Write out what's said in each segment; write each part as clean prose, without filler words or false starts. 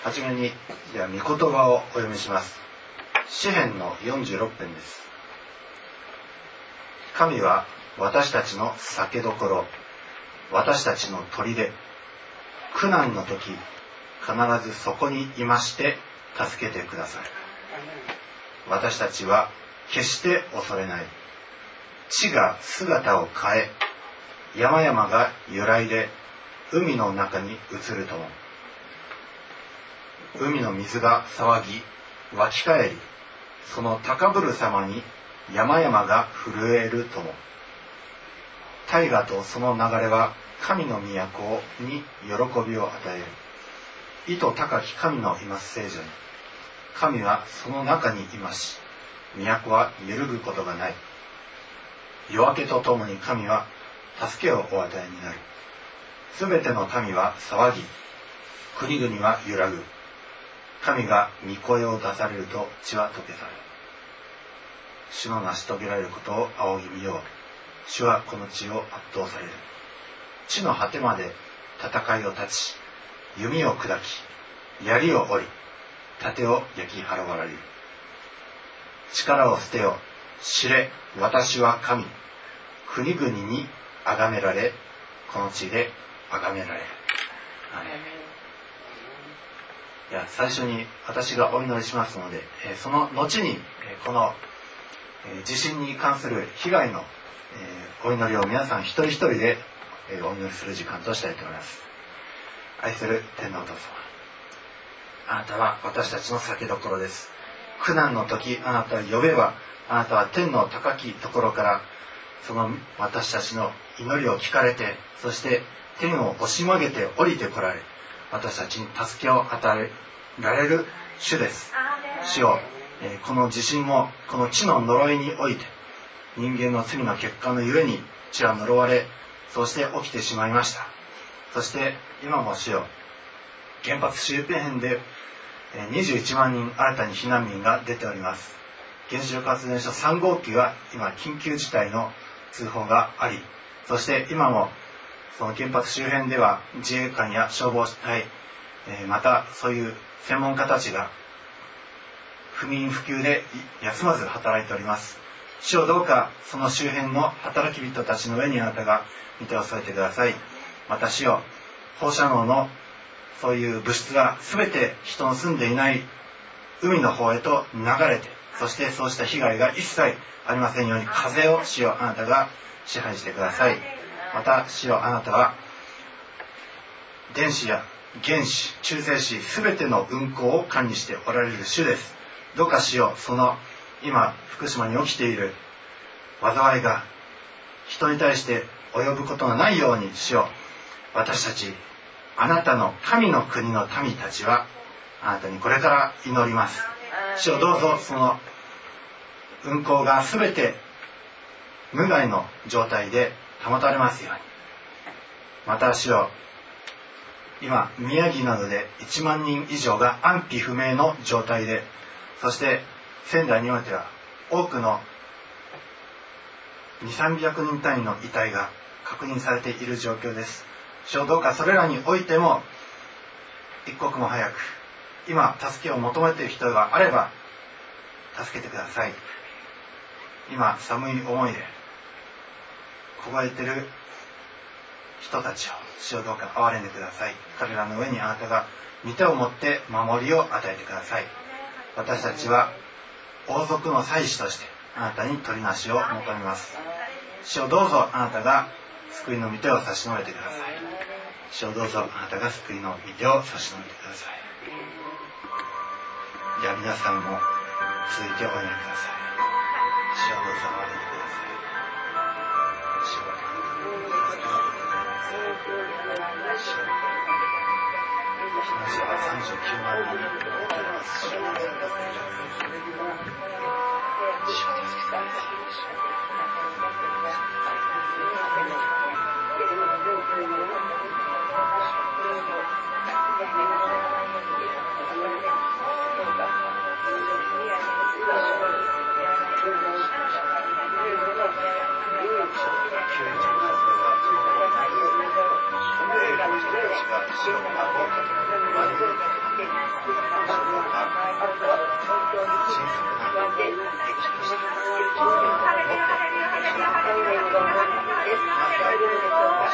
はじめにでは御言葉をお読みします。詩編の46編です。神は私たちの酒どころ、私たちの砦、苦難の時必ずそこにいまして助けてください。私たちは決して恐れない。地が姿を変え、山々が揺らいで海の中に移るとも。海の水が騒ぎ湧き返り、その高ぶる様に山々が震えるとも。大河とその流れは神の都に喜びを与える。意図高き神のいます聖女に。神はその中にいまし、都は揺るぐことがない。夜明けとともに神は助けをお与えになる。すべての民は騒ぎ、国々は揺らぐ。神が御声を出されると地は溶け去る。主の成し遂げられることを仰ぎ見よう。主はこの地を圧倒される。地の果てまで戦いを立ち、弓を砕き、槍を折り、盾を焼き払われる。力を捨てよ、知れ、私は神。国々に崇められ、この地で崇められる。いや、最初に私がお祈りしますので、その後にこの地震に関する被害のお祈りを皆さん一人一人でお祈りする時間としたいと思います。愛する天のお父様、あなたは私たちの酒どころです。苦難の時、あなたは呼べば、あなたは天の高きところからその私たちの祈りを聞かれて、そして天を押し曲げて降りてこられ、私たちに助けを与えられる主です。主よ、この地震もこの地の呪いにおいて、人間の罪の結果のゆえに地は呪われ、そして起きてしまいました。そして今も主よ、原発周辺で21万人新たに避難民が出ております。原子力発電所3号機は今緊急事態の通報があり、そして今もその原発周辺では自衛官や消防隊、またそういう専門家たちが不眠不休で休まず働いております。主よ、どうかその周辺の働き人たちの上にあなたが御手を添えてください。また主よ、放射能のそういう物質が全て人の住んでいない海の方へと流れて、そしてそうした被害が一切ありませんように、風を主よ、あなたが支配してください。また主よ、あなたは電子や原子、中性子全ての運行を管理しておられる主です。どうか主よ、その今福島に起きている災いが人に対して及ぶことのないように、主よ、私たちあなたの神の国の民たちはあなたにこれから祈ります。主よ、どうぞその運行が全て無害の状態で保たれますように。また主よ、今宮城などで1万人以上が安否不明の状態で、そして仙台においては多くの200、300人単位の遺体が確認されている状況です。主よ、どうかそれらにおいても一刻も早く今助けを求めている人があれば助けてください。今寒い思いで凍えている人たちを主よ、どうか憐れんでください。彼らの上にあなたが御手を持って守りを与えてください。私たちは王族の祭司としてあなたに取りなしを求めます。主よ、どうぞあなたが救いの御手を差し伸べてください。主よ、どうぞあなたが救いの御手を差し伸べてください。では皆さんも続いてお祈りください。主よ、どうぞ憐れんでください。主よ、避難者は39万人います。主よ、助けてください。主よ、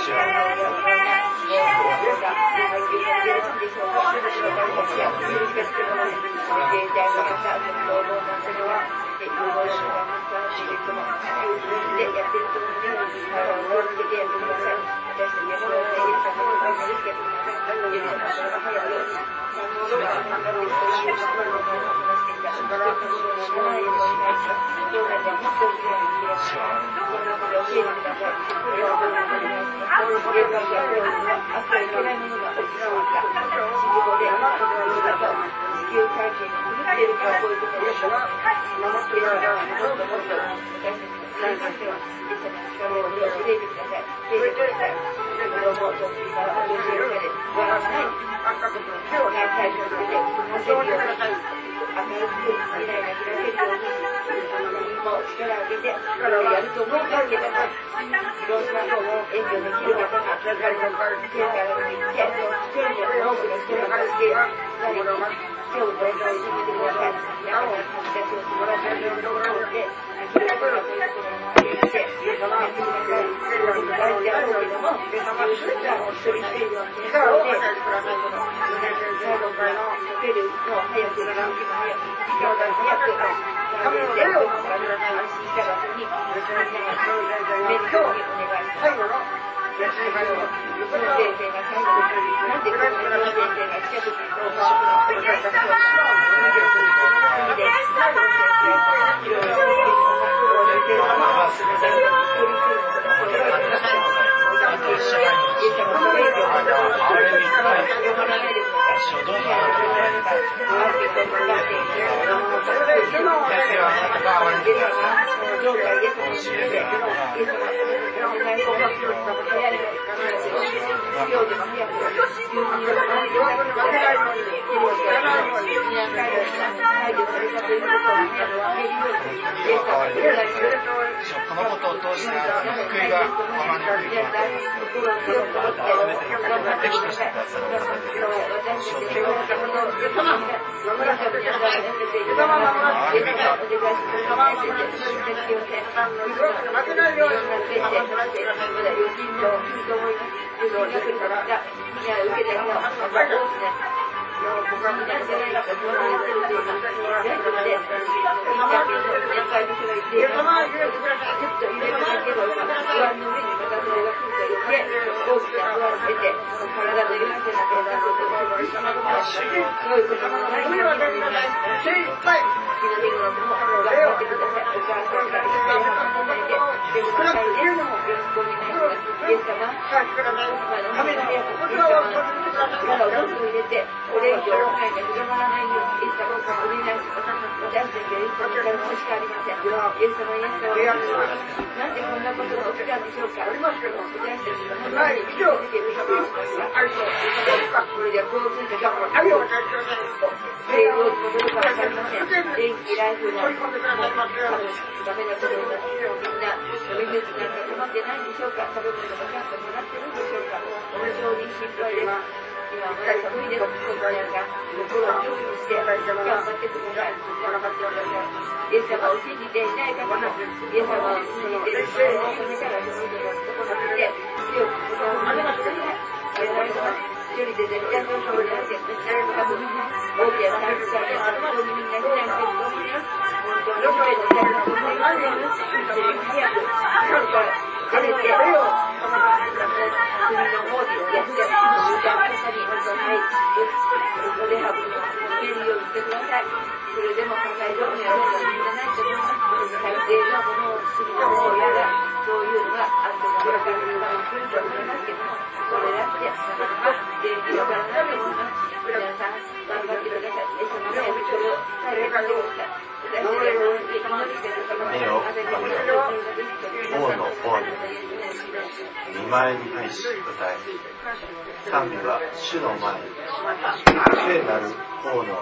2枚に対し歌え賛美は主の前に聖なる王の王に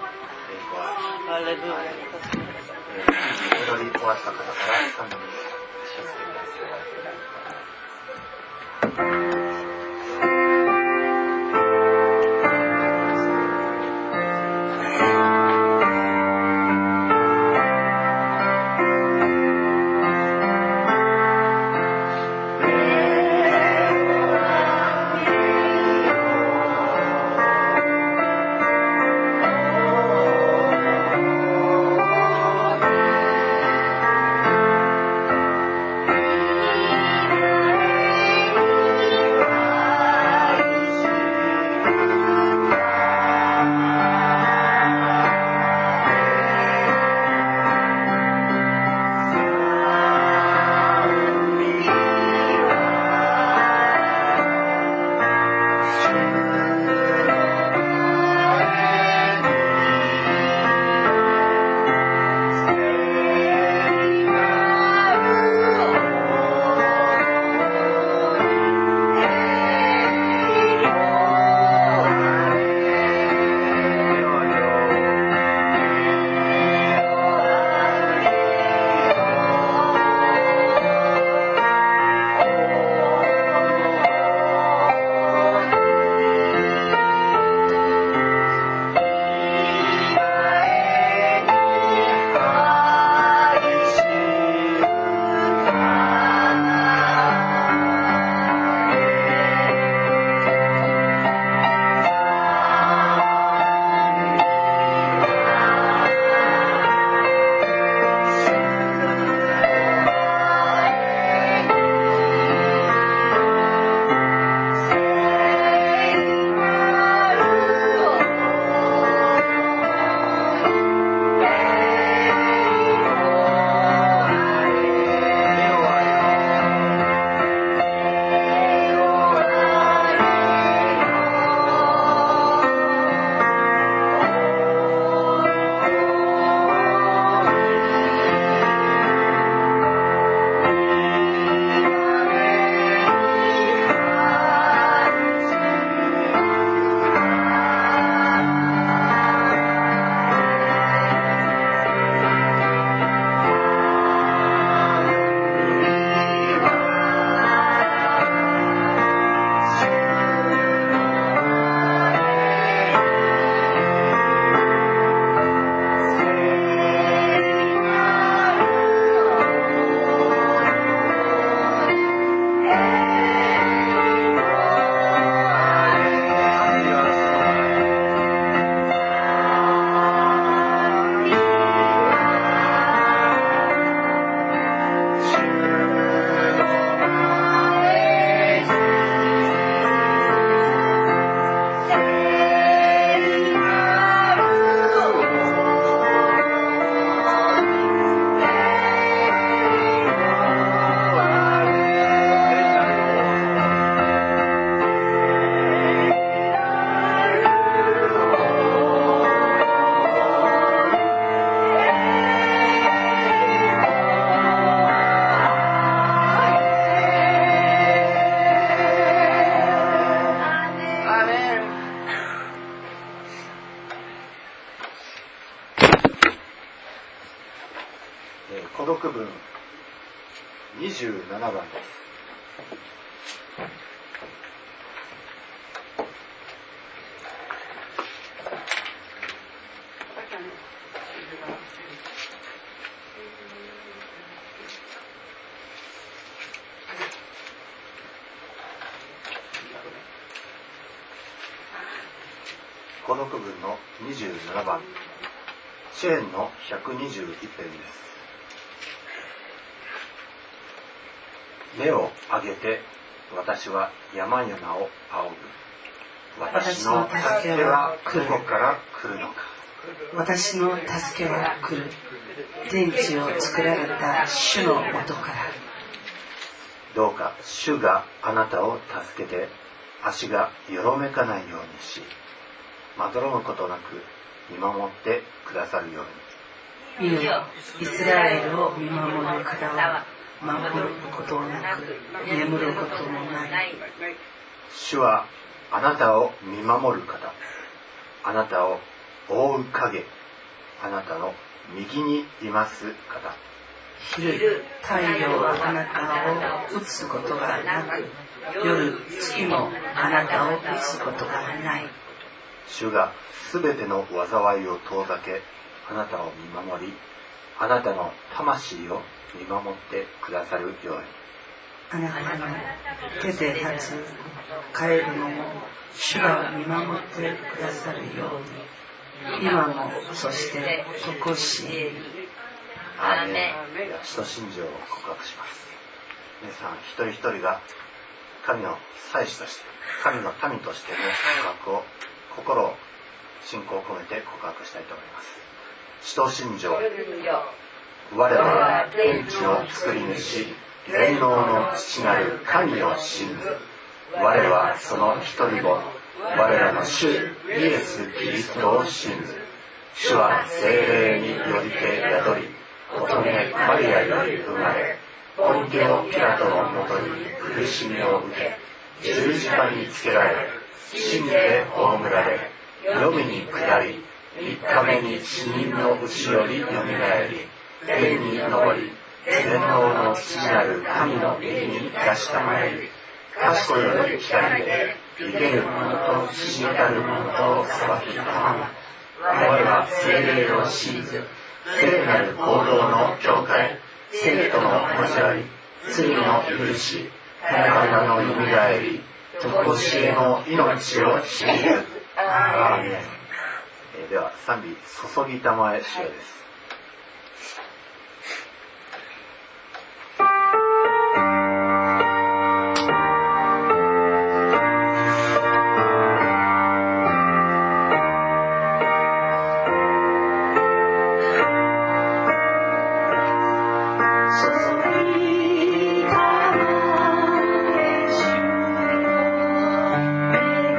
踊り終わった方から賛美をさせてください。 孤独文27番です。孤独文の27番、チェーンの121編です。目を上げて私は山々を仰ぐ。私の助けはどこから来るのか。 私の助けは来る。天地を作られた主の元から。 どうか主があなたを助けて足がよろめかないようにし、まどろむことなく見守ってくださるように。見よ、イスラエルを見守る方は守ることなく眠ることもない。 主はあなたを見守る方、あなたを覆う影、あなたの右にいます方。 昼太陽はあなたを打つことがなく、夜月もあなたを打つことがない。 主がすべての災いを遠ざけ、あなたを見守り、あなたの魂を見守ってくださるように。 あなたの手で立つカエルのも主が見守ってくださるように、今もそしてとこしえに。 アーメン。では使徒信条を告白します。皆さん一人一人が神の祭司として、神の民としての告白を、心を信仰を込めて告白したいと思います。使徒信条。我は天地の作り主、全能の父なる神を信ず。我はその一人子、我らの主イエス・キリストを信ず。主は聖霊によりて宿り、乙女マリアより生まれ、ポンテオ・ピラトのもとに苦しみを受け、十字架につけられ、死にて葬られ、黄泉に下り、3日目に死人のうちよりよみがえり、天に昇り、全能の父なる神の右に出したまえり、賢いより光で生ける者と死にたる者とを裁きたまま。我は聖霊を信ず、聖なる行動の教会、聖徒の交わり、罪の許し、体のよみがえり、とこしえの命を信ず。アーメン。では賛美注ぎたまえ主よです。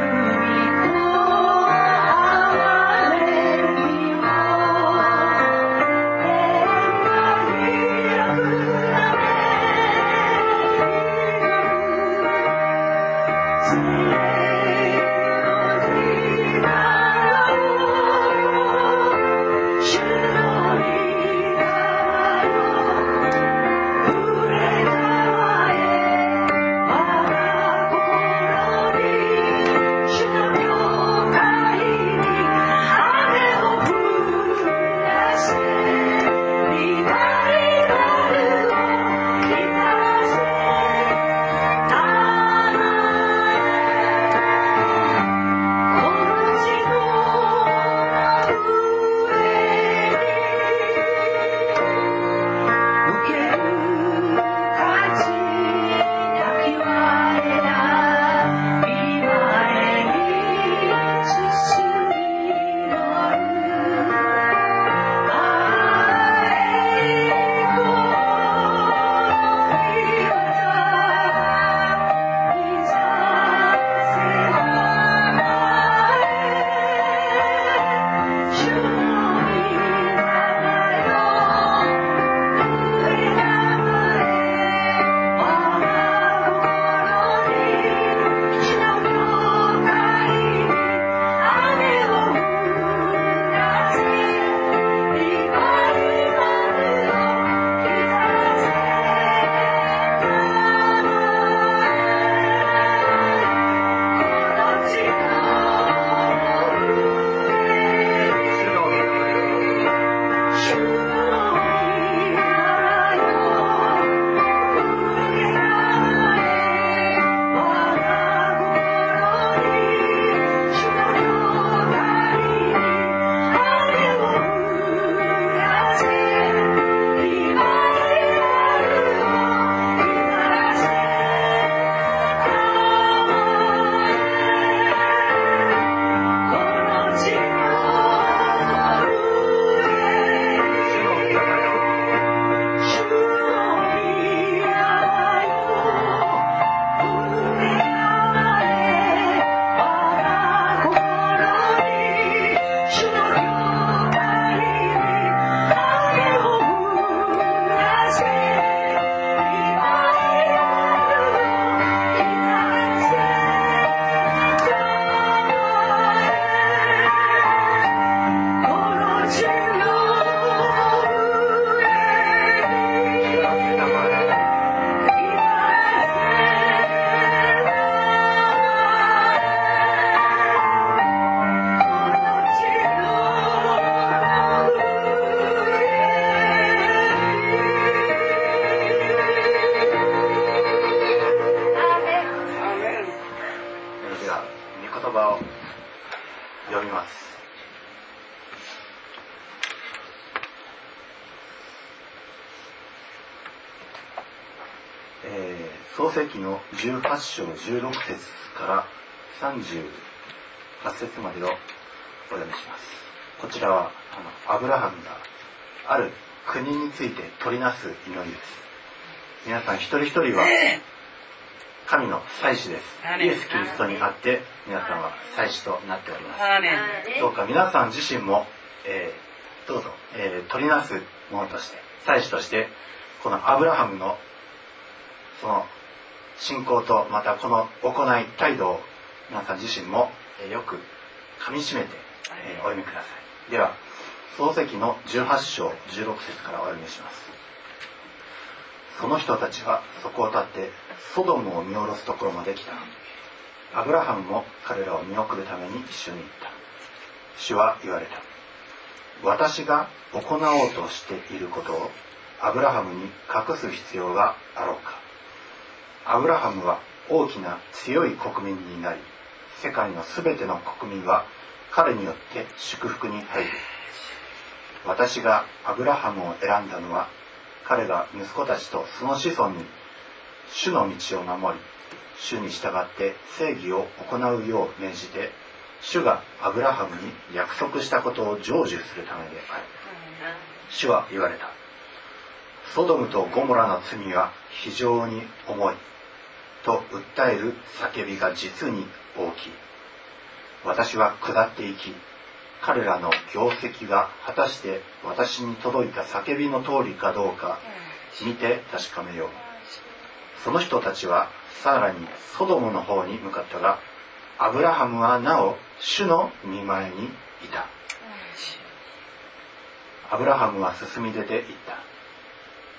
「 みます。創世記の18章16節から38節までをお読みします。こちらはアブラハムがある国について取りなす祈りです。皆さん一人一人は神の祭司です。イエス・キリストにあって皆さんは祭司となっております。どうか皆さん自身も、どうぞ、取りなすものとして祭司としてこのアブラハムのその信仰とまたこの行い態度を皆さん自身もよく噛みしめてお読みください。では創世記の18章16節からお読みします。その人たちはそこを立ってソドムを見下ろすところまで来た。アブラハムも彼らを見送るために一緒に行った。主は言われた。私が行おうとしていることをアブラハムに隠す必要があろうか。アブラハムは大きな強い国民になり、世界のすべての国民は彼によって祝福に入る。私がアブラハムを選んだのは、彼が息子たちとその子孫に主の道を守り、主に従って正義を行うよう命じて、主がアブラハムに約束したことを成就するためである。主は言われた。ソドムとゴモラの罪は非常に重いと訴える叫びが実に大きい。私は下っていき、彼らの業績が果たして私に届いた叫びの通りかどうか見て確かめよう。その人たちはさらにソドムの方に向かったが、アブラハムはなお主の御前にいた。アブラハムは進み出ていった。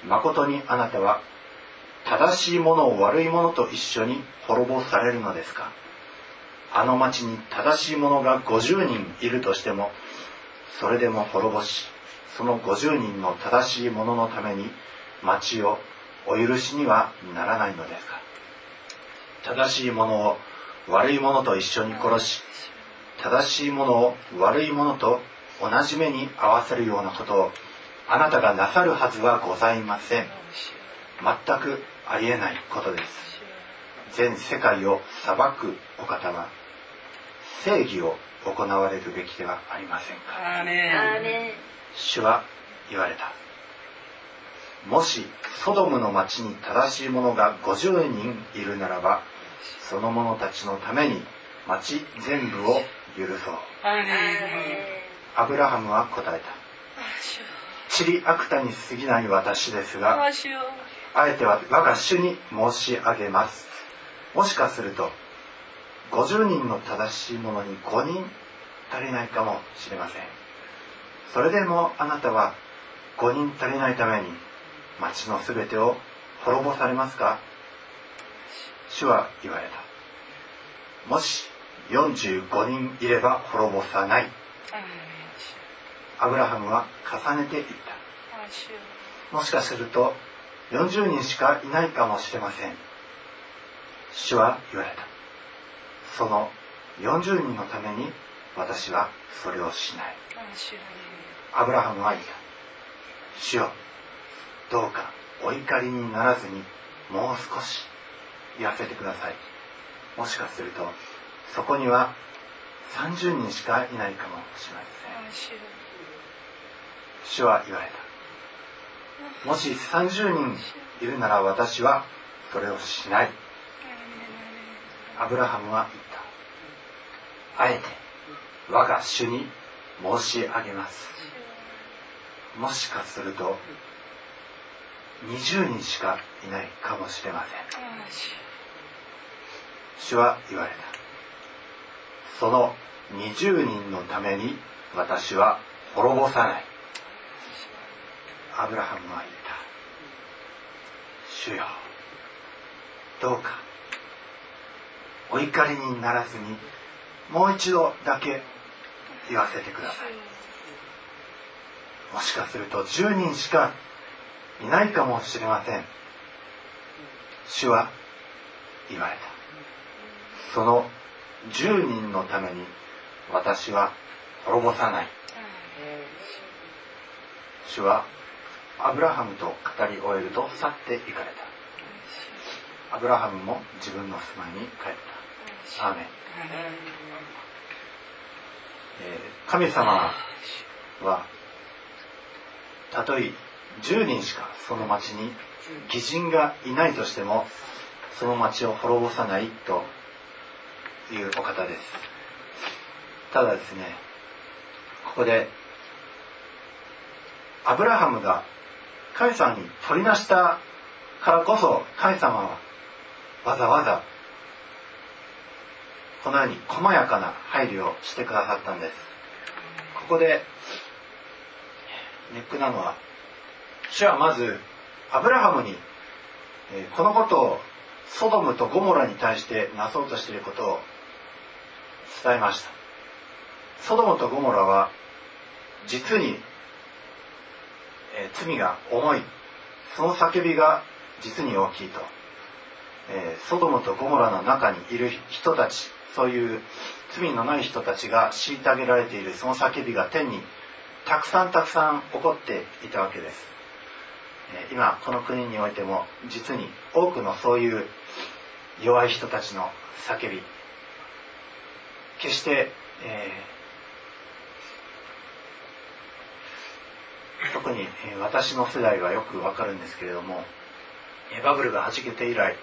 誠にあなたは正しいものを悪いものと一緒に滅ぼされるのですか。あの町に正しい者が50人いるとしても、それでも滅ぼし、その50人の正しい者のために町をお許しにはならないのですか。正しい者を悪い者と一緒に殺し、正しい者を悪い者と同じ目に合わせるようなことをあなたがなさるはずはございません。全くありえないことです。全世界を裁くお方は正義を行われるべきではありませんか。 アーメン。 主は言われた。もしソドムの町に正しい者が50人いるならば、その者たちのために町全部を許そう。アブラハムは答えた。チリアクタに過ぎない私ですが、あえて我が主に申し上げます。もしかすると50人の正しい者に5人足りないかもしれません。それでもあなたは5人足りないために町のすべてを滅ぼされますか。主は言われた。もし45人いれば滅ぼさない。アブラハムは重ねて言った。もしかすると40人しかいないかもしれません。主は言われた。その40人のために私はそれをしない。アブラハムは言った。主よ、どうかお怒りにならずにもう少し言わせてください。もしかするとそこには30人しかいないかもしれません。主は言われた。もし30人いるなら私はそれをしない。アブラハムは言った。あえて我が主に申し上げます。もしかすると20人しかいないかもしれません。主は言われた。その20人のために私は滅ぼさない。アブラハムは言った。主よ、どうかお怒りにならずにもう一度だけ言わせてください。もしかすると10人しかいないかもしれません。主は言われた。その10人のために私は滅ぼさない。主はアブラハムと語り終えると去って行かれた。アブラハムも自分の住まいに帰った。アーメン。神様はたとえ10人しかその町に義人がいないとしてもその町を滅ぼさないというお方です。ただですね、ここでアブラハムが神様に取りなしたからこそ神様はわざわざこのように細やかな配慮をしてくださったんです。ここでネックなのは、主はまずアブラハムにこのことをソドムとゴモラに対してなそうとしていることを伝えました。ソドムとゴモラは実に罪が重い、その叫びが実に大きいと。ソドムとゴモラの中にいる人たち、そういう罪のない人たちが虐げられているその叫びが天にたくさん起こっていたわけです。今この国においても実に多くのそういう弱い人たちの叫び、決して、特に私の世代はよくわかるんですけれども、バブルが弾けて以来、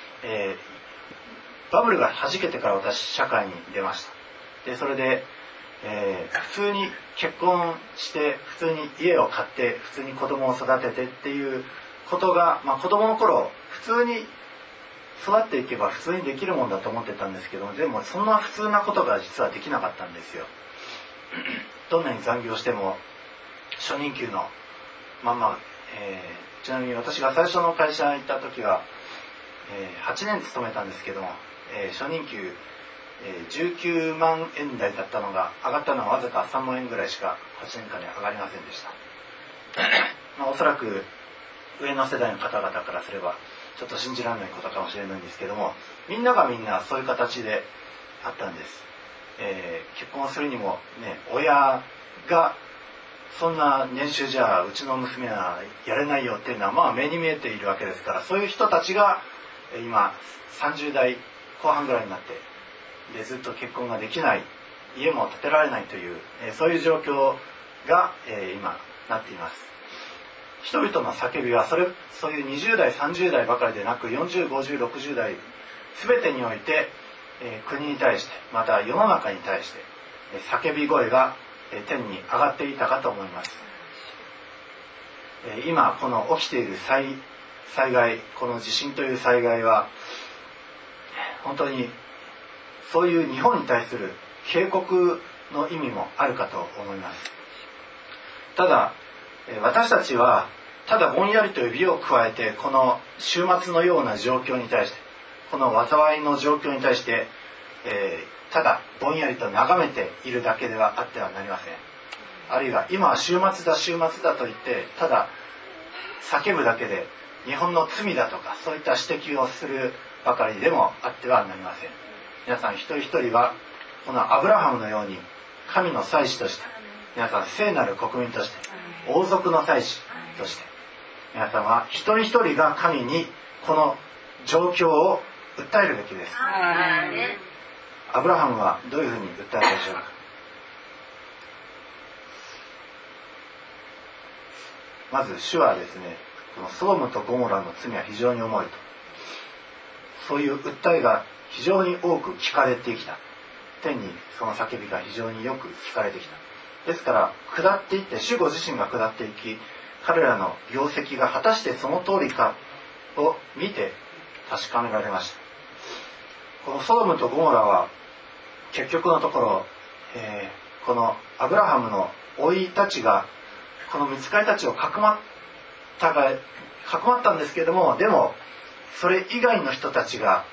バブルが弾けてから私社会に出ました。でそれで、普通に結婚して普通に家を買って普通に子供を育ててっていうことが、子供の頃普通に育っていけば普通にできるもんだと思ってたんですけども、でもそんな普通なことが実はできなかったんですよ。どんなに残業しても初任給のまんま、ちなみに私が最初の会社に行った時は、8年勤めたんですけども、初任給、19万円台だったのが上がったのはわずか3万円ぐらいしか8年間で上がりませんでした。おそらく上の世代の方々からすればちょっと信じられないことかもしれないんですけども、みんながみんなそういう形であったんです。結婚するにもね、親がそんな年収じゃうちの娘はやれないよっていうのは目に見えているわけですから、そういう人たちが今30代後半ぐらいになってでずっと結婚ができない、家も建てられないという、そういう状況が、今なっています。人々の叫びはそういう20代30代ばかりでなく40、50、60代全てにおいて、国に対してまた世の中に対して叫び声が天に上がっていたかと思います。今この起きている災害、この地震という災害は本当にそういう日本に対する警告の意味もあるかと思います。ただ私たちはただぼんやりと指を加えてこの週末のような状況に対して、この災いの状況に対して、ただぼんやりと眺めているだけではあってはなりません。あるいは今は週末だと言ってただ叫ぶだけで日本の罪だとかそういった指摘をするばかりでもあってはなりません。皆さん一人一人はこのアブラハムのように神の祭司として、皆さん聖なる国民として王族の祭司として、皆さんは一人一人が神にこの状況を訴えるべきです。アブラハムはどういうふうに訴えたでしょうか。まず主はですね、このソドムとゴモラの罪は非常に重いと、そういう訴えが非常に多く聞かれてきた。天にその叫びが非常によく聞かれてきた。ですから下っていって、主ご自身が下っていき、彼らの業績が果たしてその通りかを見て確かめられました。このソドムとゴモラは結局のところ、このアブラハムの甥たちがこの御使いたちをかくまったんですけれども、でもそれ以外の人たちが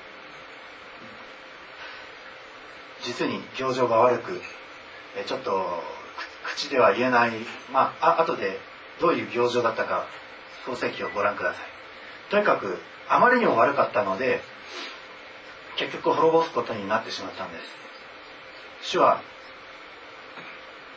実に行情が悪く、ちょっと口では言えない、後でどういう行情だったか創世記をご覧ください。とにかくあまりにも悪かったので結局滅ぼすことになってしまったんです。主は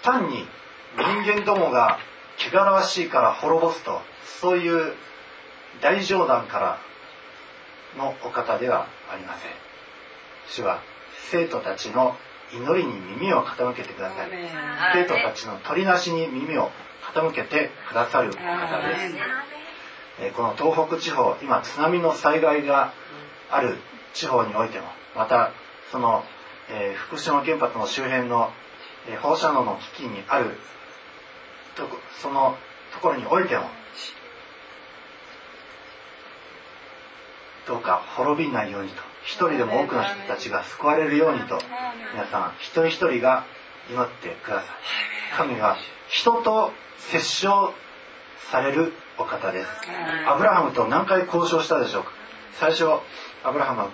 単に人間どもが汚らわしいから滅ぼすと、そういう大冗談からのお方ではありません。主は生徒たちの祈りに耳を傾けてください。生徒たちの取りなしに耳を傾けてくださるお方です。この東北地方、今津波の災害がある地方においても、またその、福島原発の周辺の、放射能の危機にあるそのところにおいても、どうか滅びないようにと、一人でも多くの人たちが救われるようにと、皆さん一人一人が祈ってください。神は人と接触されるお方です。アブラハムと何回交渉したでしょうか。最初アブラハムは、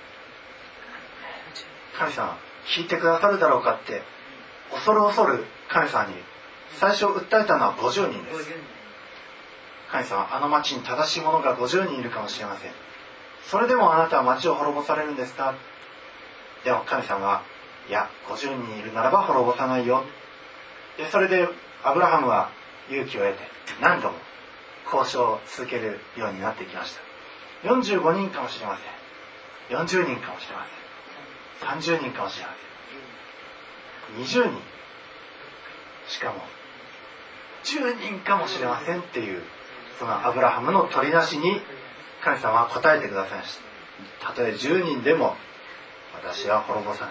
神様聞いてくださるだろうかって恐る神様に最初訴えたのは50人です。神様、あの町に正しい者が50人いるかもしれません。それでもあなたは町を滅ぼされるんですか。でも神様は、いや、50人いるならば滅ぼさないよ。でそれでアブラハムは勇気を得て何度も交渉を続けるようになってきました。45人かもしれません。40人かもしれません。30人かもしれません。20人、しかも10人かもしれませんっていう、そのアブラハムの取りなしに神様は答えてくださいました。たとえ10人でも私は滅ぼさない。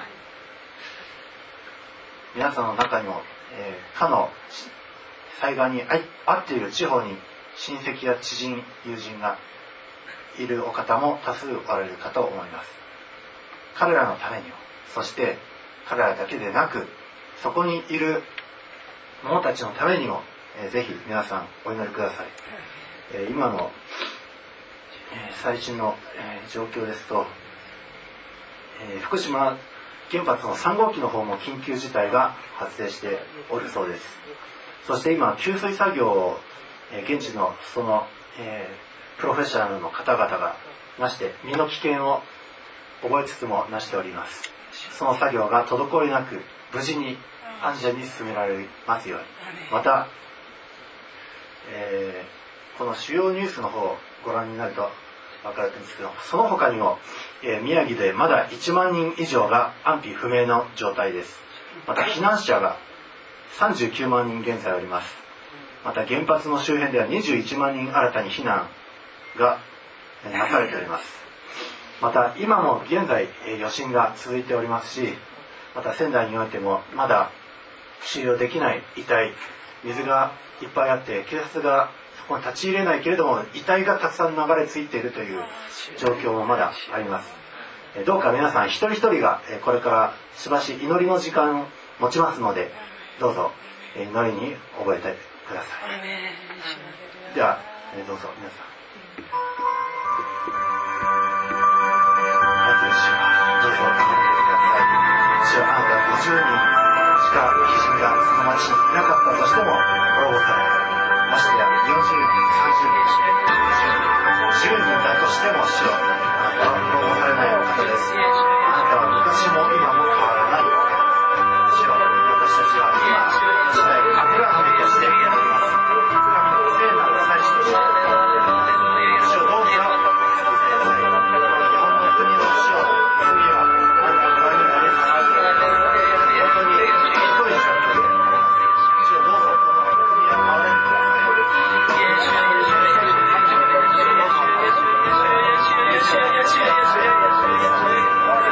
皆さんの中にも、かの災害に遭っている地方に親戚や知人、友人がいるお方も多数おられるかと思います。彼らのためにも、そして彼らだけでなく、そこにいる者たちのためにも、ぜひ皆さんお祈りください。今の、最新の、状況ですと、福島原発の3号機の方も緊急事態が発生しておるそうです。そして今給水作業を、現地のその、プロフェッショナルの方々がなして身の危険を覚えつつもなしております。その作業が滞りなく無事に安全に進められますように。また、この主要ニュースの方をご覧になると分かるんですけど、その他にも、宮城でまだ1万人以上が安否不明の状態です。また避難者が39万人現在おります。また原発の周辺では21万人新たに避難がなされております。また今も現在余震が続いておりますし、また仙台においてもまだ収容できない遺体、水がいっぱいあって警察がそこに立ち入れないけれども遺体がたくさん流れ着いているという状況もまだあります。どうか皆さん一人一人がこれからしばし祈りの時間を持ちますので、どうぞ祈りに覚えてください。ではどうぞ皆さん。どうぞ祈ってください。主はあなたは50人しか基準がその町にいなかったとしても滅ぼされ、ましてや40人、30人、10人だとしても主はあなたは滅ぼされないお方です。あなたは昔も今も変わらないお方。主は私たちは今時代アブラハムとしてやります。神の聖なる祭司として主をどうぞ救ってください。日本の国の主を神はあなたがおられるのです。本当にひどい状況で主をどうぞこの国を守れてください。主をどうぞ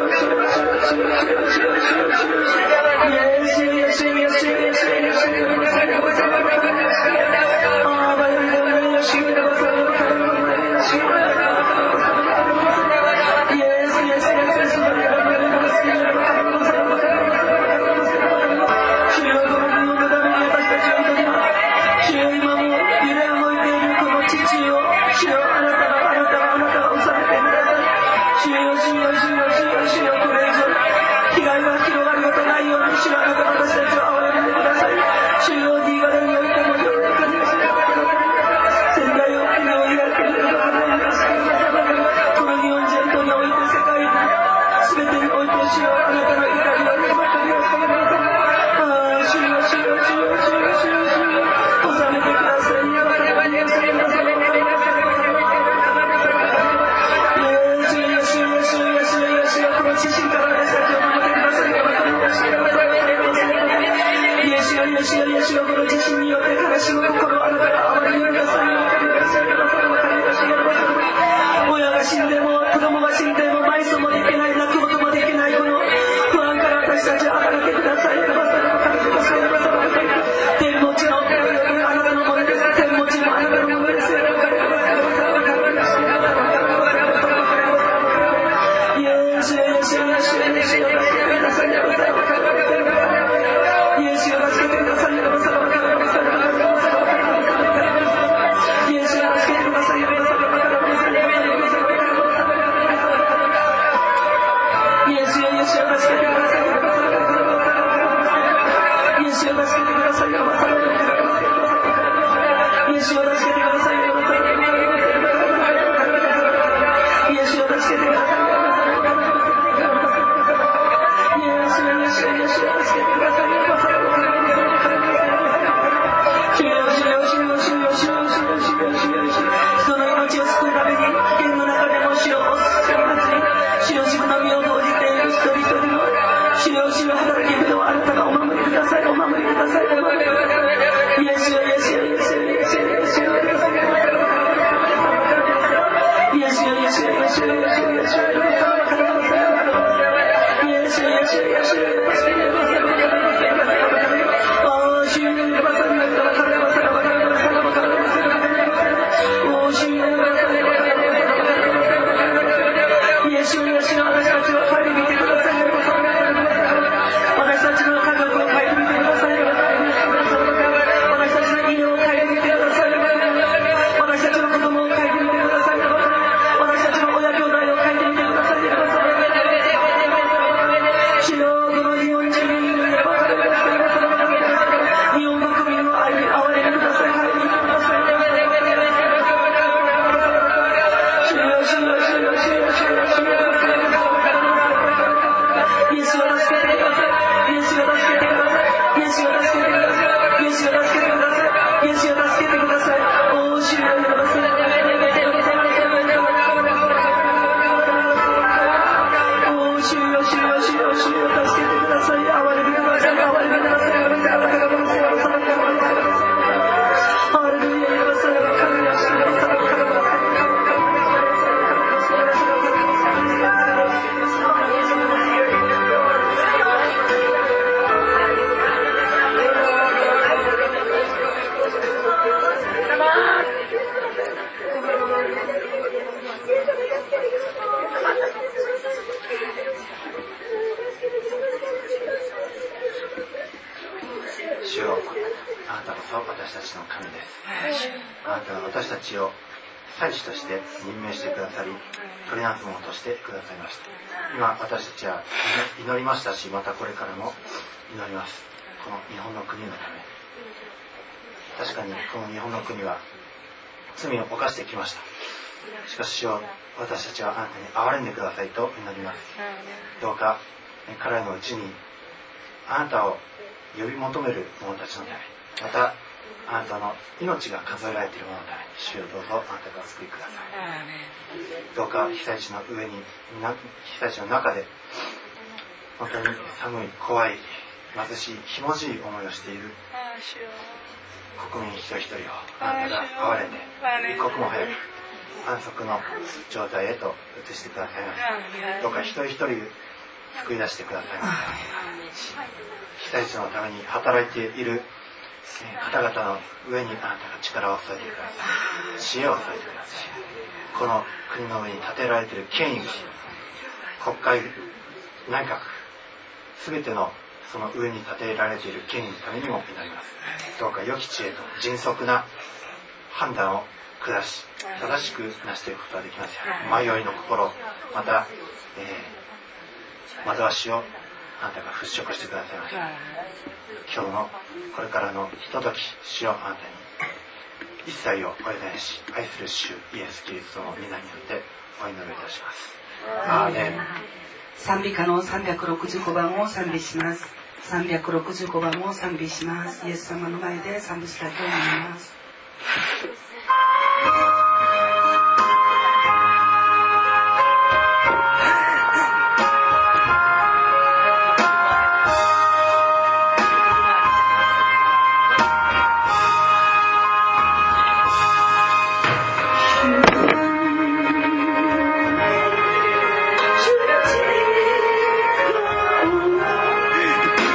イエスよ助けてください。 またこれからも祈ります。この日本の国のため。確かにこの日本の国は罪を犯してきました。しかし主よ、私たちはあなたに憐れんでくださいと祈ります。どうか彼らのうちにあなたを呼び求める者たちのため、またあなたの命が数えられている者のために、主よどうぞあなたがお救いください。どうか被災地の上に、被災地の中で本当に寒い、怖い、貧しい、ひもじい思いをしている国民一人一人をあなたが憐れんで、一刻も早く安息の状態へと移してくださいます。どうか一人一人救い出してくださいます。被災地のために働いている方々の上にあなたが力を添えてください。知恵を添えてください。この国の上に建てられている権威、国会、内閣、すべてのその上に建てられている権威のためにも祈ります。どうか良き知恵と迅速な判断を下し、正しく成していくことができますように。迷いの心、また、惑わしをあなたが払拭してくださいます。今日のこれからのひととき、主よあなたに一切をお委ねし、愛する主イエス・キリストの皆によってお祈りいたします。アーメン。 賛美歌の365番を賛美します。365番を賛美します。イエス様の前で賛美したいと思います。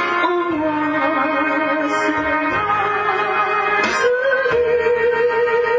主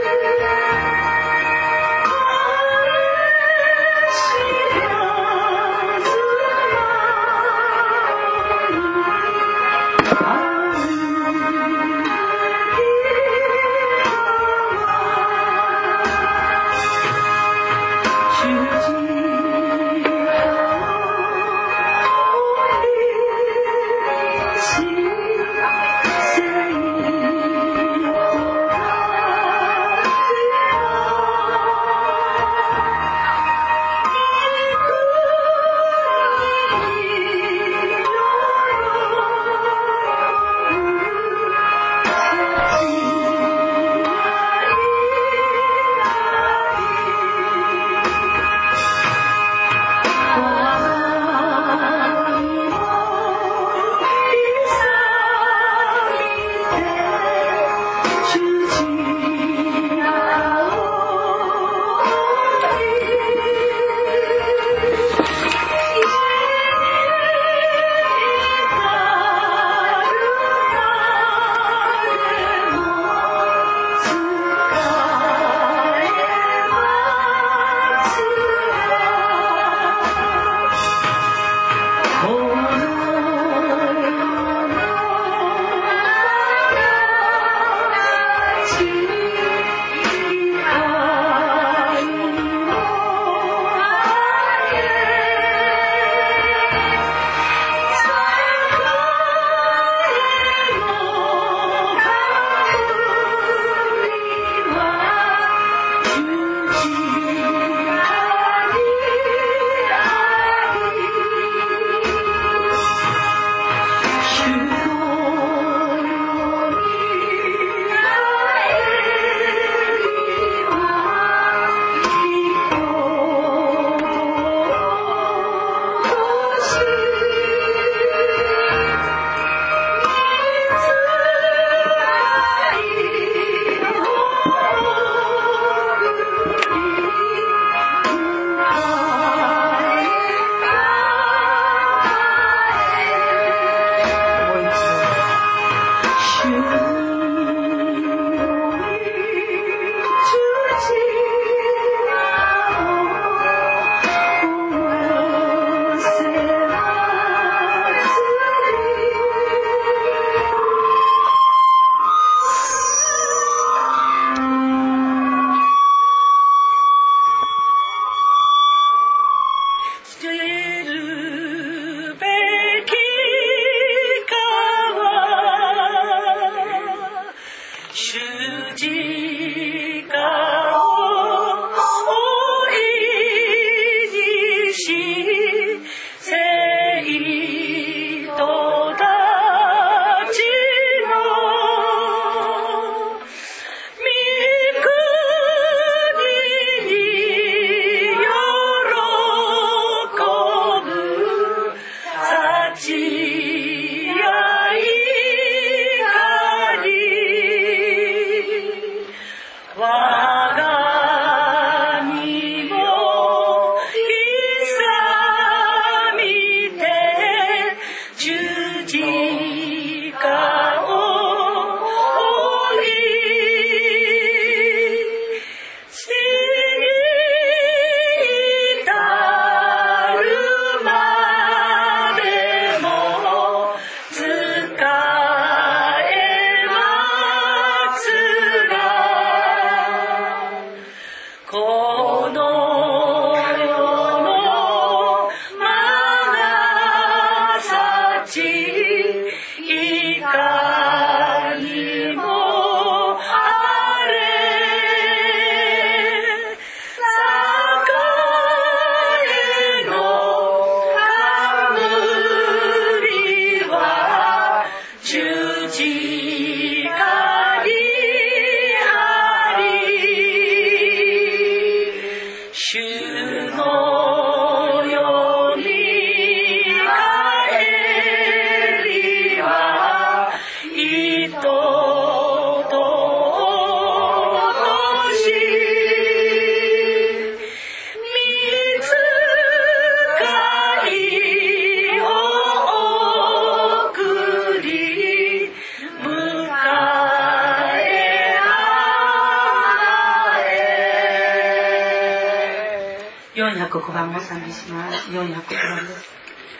405番を賛美します。405番です。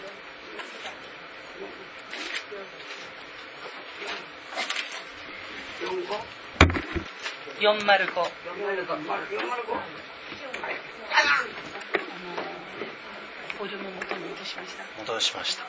405。ボリューム元に戻しました。 戻しました。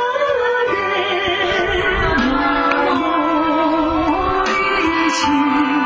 し